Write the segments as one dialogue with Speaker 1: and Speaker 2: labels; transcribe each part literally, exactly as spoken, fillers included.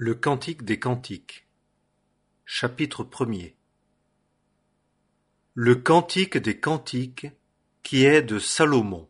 Speaker 1: Le Cantique des Cantiques. Chapitre premier. Le Cantique des Cantiques qui est de Salomon.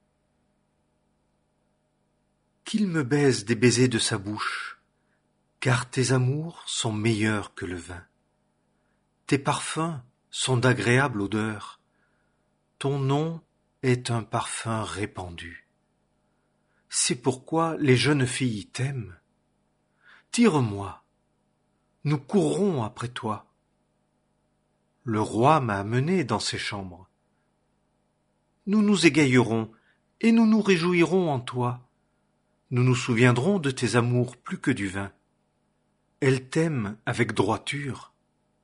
Speaker 1: Qu'il me baise des baisers de sa bouche, car tes amours sont meilleurs que le vin. Tes parfums sont d'agréable odeur, ton nom est un parfum répandu. C'est pourquoi les jeunes filles t'aiment. Tire-moi, nous courrons après toi. Le roi m'a amené dans ses chambres. Nous nous égaillerons et nous nous réjouirons en toi. Nous nous souviendrons de tes amours plus que du vin. Elle t'aime avec droiture.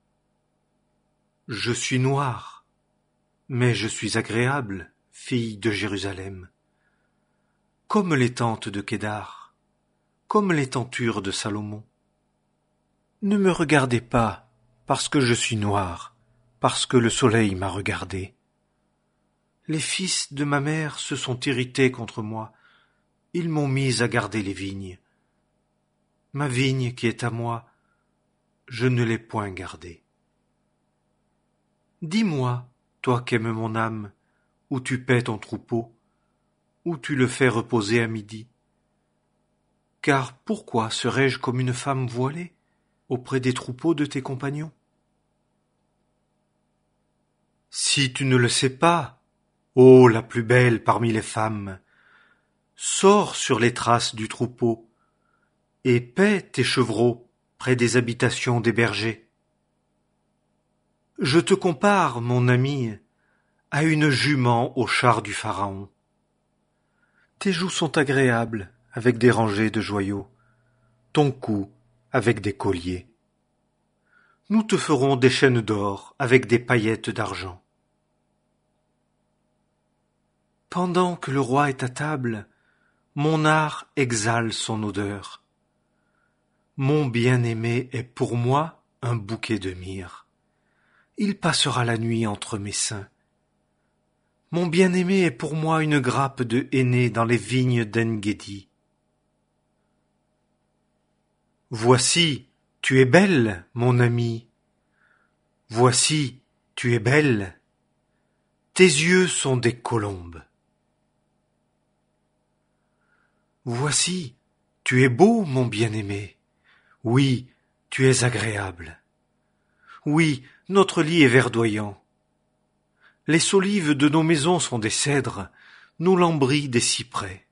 Speaker 1: Je suis noire, mais je suis agréable, fille de Jérusalem. Comme les tentes de Kédar, comme les tentures de Salomon. Ne me regardez pas, parce que je suis noire, parce que le soleil m'a regardé. Les fils de ma mère se sont irrités contre moi, ils m'ont mise à garder les vignes. Ma vigne qui est à moi, je ne l'ai point gardée. Dis-moi, toi qu'aimes mon âme, où tu paies ton troupeau, où tu le fais reposer à midi. Car pourquoi serais-je comme une femme voilée auprès des troupeaux de tes compagnons? Si tu ne le sais pas, ô la plus belle parmi les femmes, sors sur les traces du troupeau et paie tes chevreaux près des habitations des bergers. Je te compare, mon ami, à une jument au char du Pharaon. Tes joues sont agréables avec des rangées de joyaux, ton cou avec des colliers. Nous te ferons des chaînes d'or avec des paillettes d'argent. Pendant que le roi est à table, mon art exhale son odeur. Mon bien-aimé est pour moi un bouquet de myrrhe. Il passera la nuit entre mes seins. Mon bien-aimé est pour moi une grappe de henné dans les vignes d'En-Guédi. Voici, tu es belle, mon ami. Voici, tu es belle. Tes yeux sont des colombes. Voici, tu es beau, mon bien-aimé. Oui, tu es agréable. Oui, notre lit est verdoyant. Les solives de nos maisons sont des cèdres, nos lambris des cyprès.